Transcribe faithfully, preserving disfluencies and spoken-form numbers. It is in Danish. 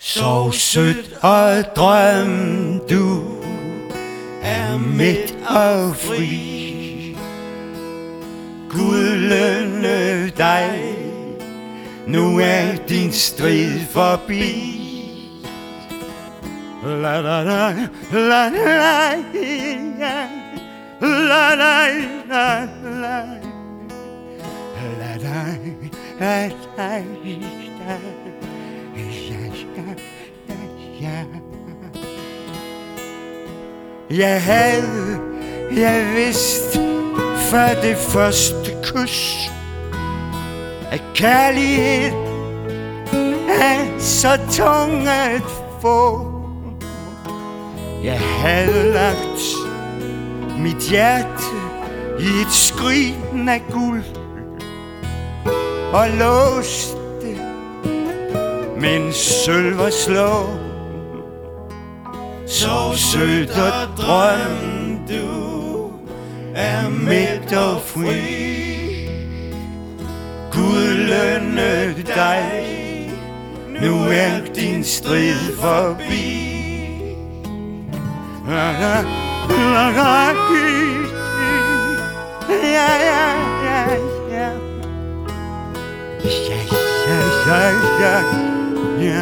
Sov sødt og drøm, du er midt og fri. Gud lønne dig, nu er din strid forbi. La la la la la la la la la la la la la. Jeg havde, jeg vidste før det første kys, at kærlighed er så tung at få. Jeg havde lagt mit hjerte i et skrin af guld og låst det med en sølver slå. Sov sødt og drøm, du er midt og fri. Gud lønne dig, nu er din strid forbi. La la la la, ja ja ja ja, ja ja ja ja.